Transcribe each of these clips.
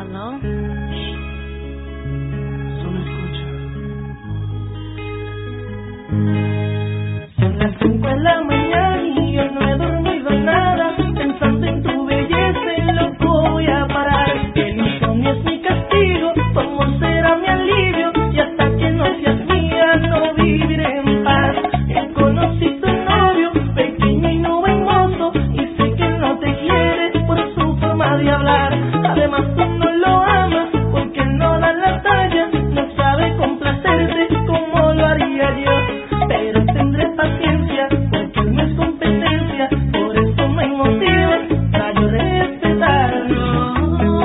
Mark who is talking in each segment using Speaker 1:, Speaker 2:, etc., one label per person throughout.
Speaker 1: Hello.
Speaker 2: Solo escucha.
Speaker 3: Son las 5 de la mañana y yo no he dormido nada, pensando en tu belleza y loco voy a parar. El insomnio es mi castigo, tu amor será mi alivio, y hasta que no seas mía no viviré en paz. Conocí tu novio, pequeño y no hermoso, y sé que no te quiere por su forma de hablar. Además tú no lo amas porque no da la talla, no sabe complacerte como lo haría yo. Pero tendré paciencia porque él no es competencia, por eso no hay motivo para yo respetarlo.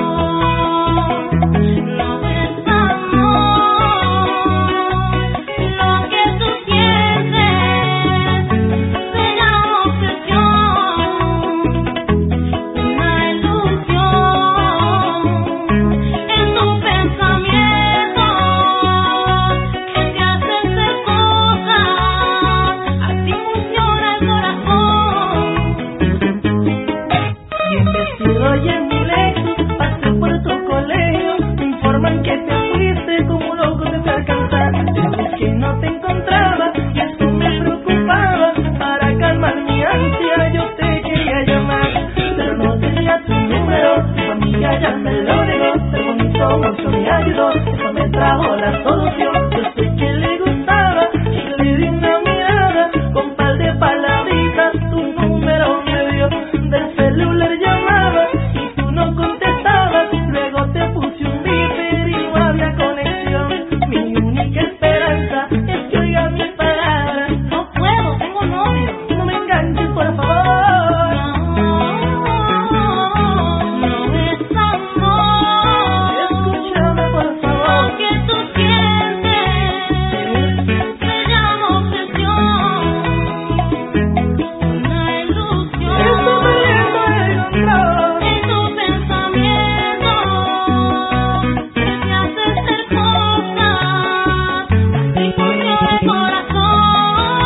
Speaker 1: No es amor, lo que tú sientes se llama obsesión, una ilusión en tu pensamiento que te hace hacer cosas, así funciona el corazón.
Speaker 3: Bien vestido y en mi Lexus, pasé por tu colegio, me informan que te fuiste como un loco te fue a alcanzar. Después que no te encontraba y esto me preocupaba, para calmar mi ansia yo te quería llamar, pero no tenía tu número, tu amiga ya me lo negó, ser bonito mucho me ayudó, eso me trajo la solución. Yo sé que le gustaba y le di una mirada, con par de palabritas tu número me dio, del celular llamaba y tú no contestabas, luego te puse un beeper y no había conexión. Mi única esperanza es que oigas mis palabras.
Speaker 1: No puedo, tengo novio.
Speaker 3: No me enganches, por favor.
Speaker 1: No es amor,
Speaker 3: Escúchame, por favor.
Speaker 1: lo que tú sientes se llama obsesión, una ilusión
Speaker 3: Estoy perdiendo el control.
Speaker 1: en tu pensamiento que te hace hacer cosas, así funciona el corazón.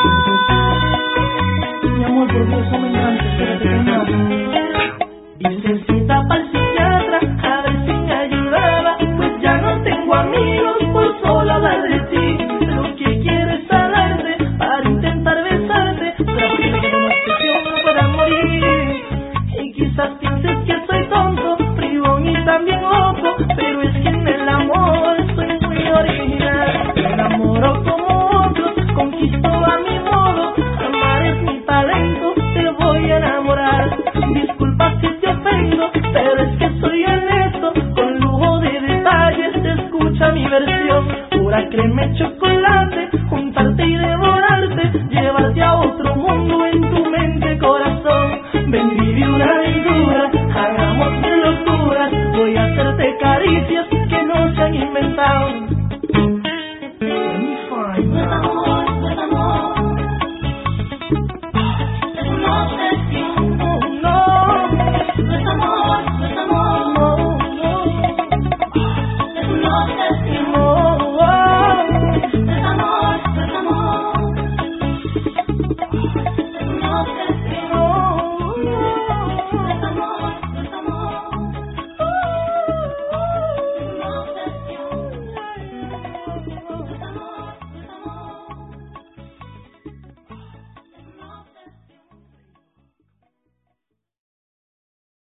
Speaker 3: Mi amor, por Dios, no me enganches, espérate que no. Hice cita para el psiquiatra, a ver si me ayudaba, pues ya no tengo amigos por solo hablar de ti. Lo que quiero es hablarte para intentar besarte, pero porque que como obsesión no pueda morir. Y quizás pienses que soy tonto, bribón y también loco, pero es que en el amor soy muy original. Me enamoro como otros, conquisto a mi modo, amar es mi talento, te voy a enamorar. Disculpa si te ofendo, pero es que soy honesto, con lujo de detalles, escucha mi versión, pura crema chocolate.